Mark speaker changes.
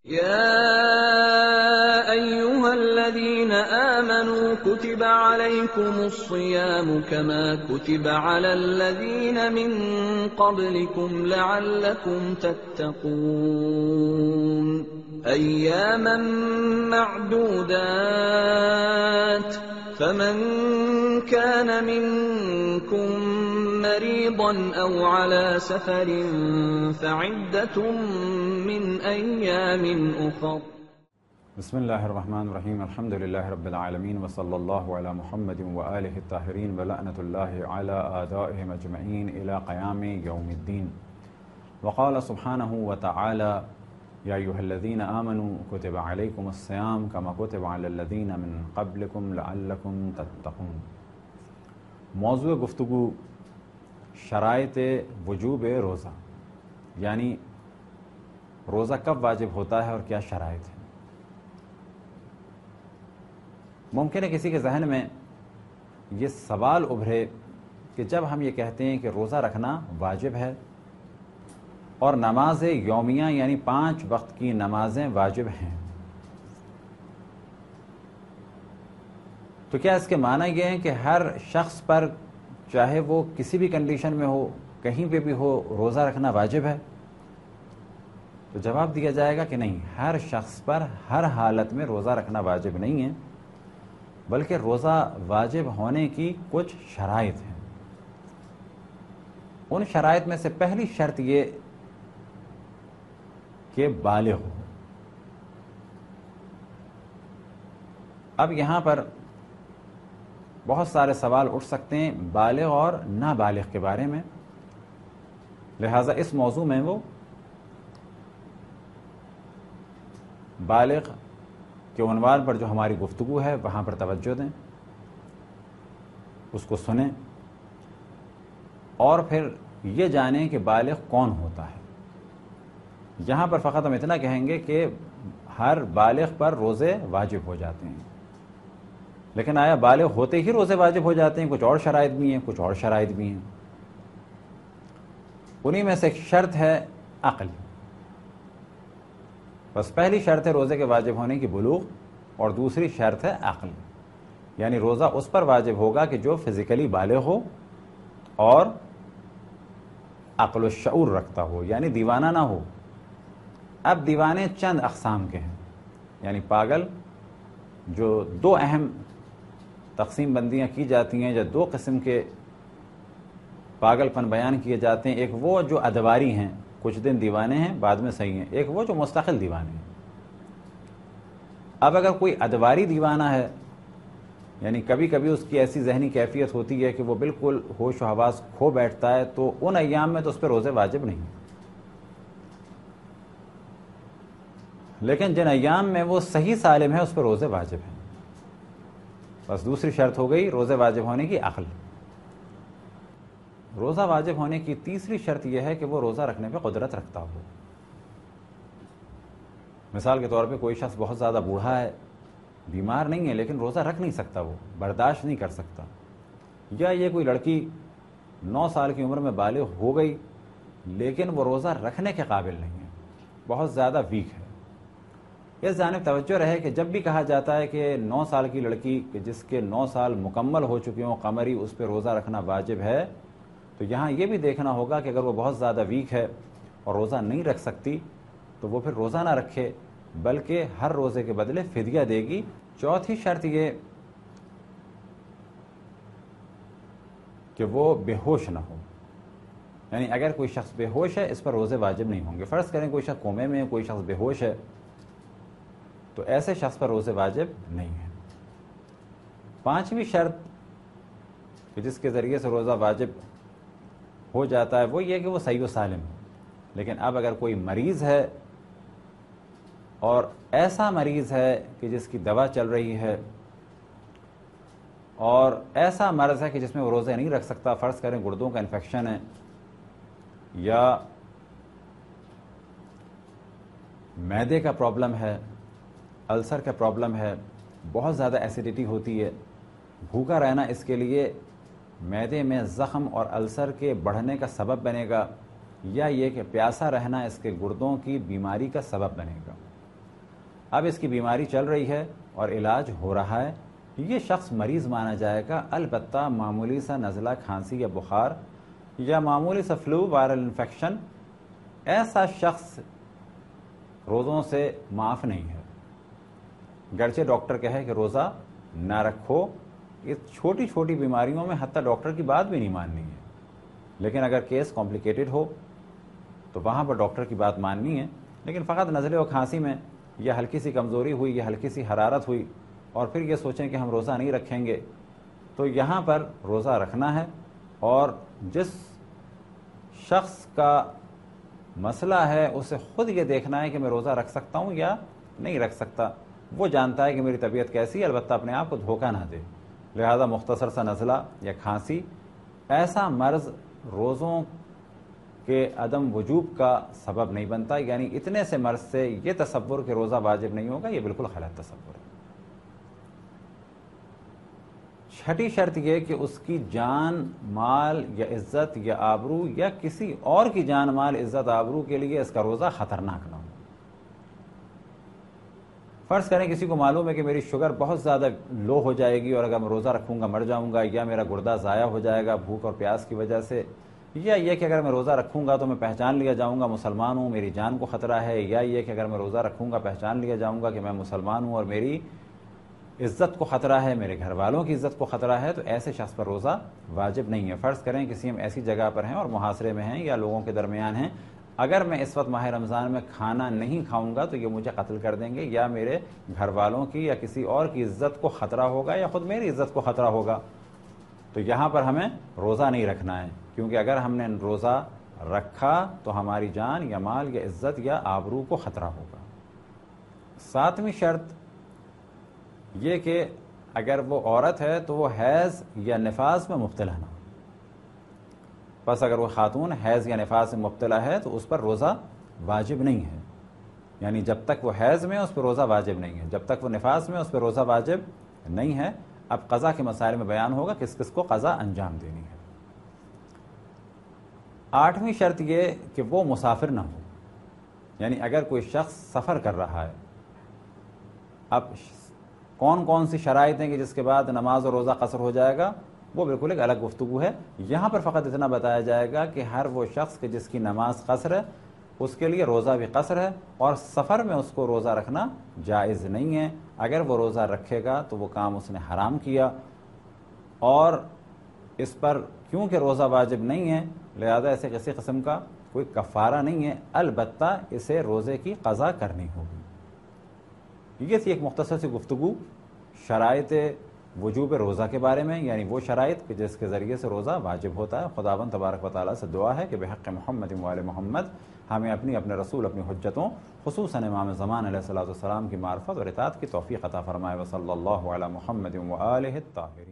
Speaker 1: يا أيها الذين آمنوا كتب عليكم الصيام كما كتب على الذين من قبلكم لعلكم تتقون أياما معدودات فمن كان منكم مريضا أو على سفر فعدة من أيام أخر.
Speaker 2: بسم الله الرحمن الرحيم. الحمد لله رب العالمين وصلى الله على محمد وآله الطاهرين ولعنة الله على أعدائهم أجمعين إلى قيام يوم الدين. وقال سبحانه وتعالى يا أيها الذين آمنوا كتب عليكم الصيام كما كتب على الذين من قبلكم لعلكم تتقون. موضوع گفتگو شرائط وجوب روزہ، یعنی روزہ کب واجب ہوتا ہے اور کیا شرائط ہیں۔ ممکن ہے کسی کے ذہن میں یہ سوال ابھرے کہ جب ہم یہ کہتے ہیں کہ روزہ رکھنا واجب ہے اور نماز یومیہ یعنی 5 وقت کی نمازیں واجب ہیں، تو کیا اس کے معنی یہ ہے کہ ہر شخص پر چاہے وہ کسی بھی کنڈیشن میں ہو، کہیں پہ بھی ہو، روزہ رکھنا واجب ہے؟ تو جواب دیا جائے گا کہ نہیں، ہر شخص پر ہر حالت میں روزہ رکھنا واجب نہیں ہے، بلکہ روزہ واجب ہونے کی کچھ شرائط ہیں۔ ان شرائط میں سے پہلی شرط یہ کہ بالغ ہو۔ اب یہاں پر بہت سارے سوال اٹھ سکتے ہیں بالغ اور نابالغ کے بارے میں، لہٰذا اس موضوع میں وہ بالغ کے عنوان پر جو ہماری گفتگو ہے وہاں پر توجہ دیں، اس کو سنیں اور پھر یہ جانیں کہ بالغ کون ہوتا ہے۔ یہاں پر فقط ہم اتنا کہیں گے کہ ہر بالغ پر روزے واجب ہو جاتے ہیں، لیکن آیا بالغ ہوتے ہی روزے واجب ہو جاتے ہیں؟ کچھ اور شرائط بھی ہیں، کچھ اور شرائط بھی ہیں۔ انہی میں سے ایک شرط ہے عقل۔ بس پہلی شرط ہے روزے کے واجب ہونے کی بلوغ، اور دوسری شرط ہے عقل، یعنی روزہ اس پر واجب ہوگا کہ جو فزیکلی بالغ ہو اور عقل و شعور رکھتا ہو، یعنی دیوانہ نہ ہو۔ اب دیوانے چند اقسام کے ہیں، یعنی پاگل، جو 2 اہم تقسیم بندیاں کی جاتی ہیں یا 2 قسم کے پاگل پن بیان کیے جاتے ہیں۔ ایک وہ جو ادواری ہیں، کچھ دن دیوانے ہیں بعد میں صحیح ہیں، ایک وہ جو مستقل دیوانے ہیں۔ اب اگر کوئی ادواری دیوانہ ہے، یعنی کبھی کبھی اس کی ایسی ذہنی کیفیت ہوتی ہے کہ وہ بالکل ہوش و حواس کھو بیٹھتا ہے، تو ان ایام میں تو اس پہ روزے واجب نہیں، لیکن جن ایام میں وہ صحیح سالم ہے اس پہ روزے واجب ہیں۔ بس دوسری شرط ہو گئی روزے واجب ہونے کی عقل۔ روزہ واجب ہونے کی تیسری شرط یہ ہے کہ وہ روزہ رکھنے پہ قدرت رکھتا ہو۔ مثال کے طور پہ کوئی شخص بہت زیادہ بوڑھا ہے، بیمار نہیں ہے، لیکن روزہ رکھ نہیں سکتا، وہ برداشت نہیں کر سکتا، یا یہ کوئی لڑکی 9 سال کی عمر میں بالغ ہو گئی لیکن وہ روزہ رکھنے کے قابل نہیں ہے، بہت زیادہ ویک ہے۔ اس جانب توجہ رہے کہ جب بھی کہا جاتا ہے کہ 9 سال کی لڑکی کہ جس کے 9 سال مکمل ہو چکے ہوں قمری، اس پہ روزہ رکھنا واجب ہے، تو یہاں یہ بھی دیکھنا ہوگا کہ اگر وہ بہت زیادہ ویک ہے اور روزہ نہیں رکھ سکتی تو وہ پھر روزہ نہ رکھے، بلکہ ہر روزے کے بدلے فدیہ دے گی۔ چوتھی شرط یہ کہ وہ بے ہوش نہ ہو، یعنی اگر کوئی شخص بے ہوش ہے اس پر روزے واجب نہیں ہوں گے۔ فرض کریں کوئی شخص کومے میں ہے، کوئی شخص بے ہوش ہے، تو ایسے شخص پر روزے واجب نہیں ہے۔ 5ویں شرط کہ جس کے ذریعے سے روزہ واجب ہو جاتا ہے وہ یہ کہ وہ صحیح و سالم ہے۔ لیکن اب اگر کوئی مریض ہے اور ایسا مریض ہے کہ جس کی دوا چل رہی ہے اور ایسا مرض ہے کہ جس میں وہ روزے نہیں رکھ سکتا، فرض کریں گردوں کا انفیکشن ہے یا معدے کا پرابلم ہے، السر کا پرابلم ہے، بہت زیادہ ایسیڈیٹی ہوتی ہے، بھوکا رہنا اس کے لیے معدے میں زخم اور السر کے بڑھنے کا سبب بنے گا، یا یہ کہ پیاسا رہنا اس کے گردوں کی بیماری کا سبب بنے گا۔ اب اس کی بیماری چل رہی ہے اور علاج ہو رہا ہے، یہ شخص مریض مانا جائے گا، البتہ معمولی سا نزلہ کھانسی یا بخار یا معمولی سا فلو وائرل انفیکشن ایسا شخص روزوں سے معاف نہیں ہے، گرچہ ڈاکٹر کہے کہ روزہ نہ رکھو، اس چھوٹی چھوٹی بیماریوں میں حتیٰ ڈاکٹر کی بات بھی نہیں ماننی ہے، لیکن اگر کیس کمپلیکیٹڈ ہو تو وہاں پر ڈاکٹر کی بات ماننی ہے۔ لیکن فقط نزلے و کھانسی میں یا ہلکی سی کمزوری ہوئی یا ہلکی سی حرارت ہوئی اور پھر یہ سوچیں کہ ہم روزہ نہیں رکھیں گے، تو یہاں پر روزہ رکھنا ہے، اور جس شخص کا مسئلہ ہے اسے خود یہ دیکھنا ہے کہ میں روزہ رکھ سکتا ہوں یا نہیں رکھ سکتا، وہ جانتا ہے کہ میری طبیعت کیسی ہے، البتہ اپنے آپ کو دھوکہ نہ دے۔ لہذا مختصر سا نزلہ یا کھانسی ایسا مرض روزوں کے عدم وجوب کا سبب نہیں بنتا، یعنی اتنے سے مرض سے یہ تصور کہ روزہ واجب نہیں ہوگا، یہ بالکل غلط تصور ہے۔ چھٹی شرط یہ کہ اس کی جان مال یا عزت یا آبرو یا کسی اور کی جان مال عزت آبرو کے لیے اس کا روزہ خطرناک نہ ہو۔ فرض کریں کسی کو معلوم ہے کہ میری شوگر بہت زیادہ لو ہو جائے گی اور اگر میں روزہ رکھوں گا مر جاؤں گا، یا میرا گردہ ضائع ہو جائے گا بھوک اور پیاس کی وجہ سے، یا یہ کہ اگر میں روزہ رکھوں گا تو میں پہچان لیا جاؤں گا مسلمان ہوں، میری جان کو خطرہ ہے، یا یہ کہ اگر میں روزہ رکھوں گا پہچان لیا جاؤں گا کہ میں مسلمان ہوں اور میری عزت کو خطرہ ہے، میرے گھر والوں کی عزت کو خطرہ ہے، تو ایسے شخص پر روزہ واجب نہیں ہے۔ فرض کریں کسی ہم ایسی جگہ پر ہیں اور محاصرے میں ہیں یا لوگوں کے درمیان ہیں، اگر میں اس وقت ماہ رمضان میں کھانا نہیں کھاؤں گا تو یہ مجھے قتل کر دیں گے، یا میرے گھر والوں کی یا کسی اور کی عزت کو خطرہ ہوگا یا خود میری عزت کو خطرہ ہوگا، تو یہاں پر ہمیں روزہ نہیں رکھنا ہے، کیونکہ اگر ہم نے روزہ رکھا تو ہماری جان یا مال یا عزت یا آبرو کو خطرہ ہوگا۔ ساتویں شرط یہ کہ اگر وہ عورت ہے تو وہ حیض یا نفاس میں مبتلا نہ ہو۔ بس اگر وہ خاتون حیض یا نفاس میں مبتلا ہے تو اس پر روزہ واجب نہیں ہے، یعنی جب تک وہ حیض میں اس پر روزہ واجب نہیں ہے، جب تک وہ نفاس میں اس پر روزہ واجب نہیں ہے۔ اب قضا کے مسائل میں بیان ہوگا کس کس کو قضا انجام دینی ہے۔ آٹھویں شرط یہ کہ وہ مسافر نہ ہو، یعنی اگر کوئی شخص سفر کر رہا ہے، اب کون کون سی شرائط ہیں کہ جس کے بعد نماز اور روزہ قصر ہو جائے گا، وہ بالکل ایک الگ گفتگو ہے۔ یہاں پر فقط اتنا بتایا جائے گا کہ ہر وہ شخص کہ جس کی نماز قصر ہے اس کے لیے روزہ بھی قصر ہے، اور سفر میں اس کو روزہ رکھنا جائز نہیں ہے۔ اگر وہ روزہ رکھے گا تو وہ کام اس نے حرام کیا، اور اس پر کیونکہ روزہ واجب نہیں ہے لہذا اسے کسی قسم کا کوئی کفارہ نہیں ہے، البتہ اسے روزے کی قضا کرنی ہوگی۔ یہ تھی ایک مختصر سی گفتگو شرائط وجوب روزہ کے بارے میں، یعنی وہ شرائط کہ جس کے ذریعے سے روزہ واجب ہوتا ہے۔ خداوند تبارک و تعالیٰ سے دعا ہے کہ بحق محمد و آل محمد ہمیں اپنے رسول اپنی حجتوں خصوصاً امام زمان علیہ الصلوۃ والسلام کی معرفت اور اطاعت کی توفیق عطا فرمائے۔ وصلی اللہ علی محمد و آلہ الطاہرین۔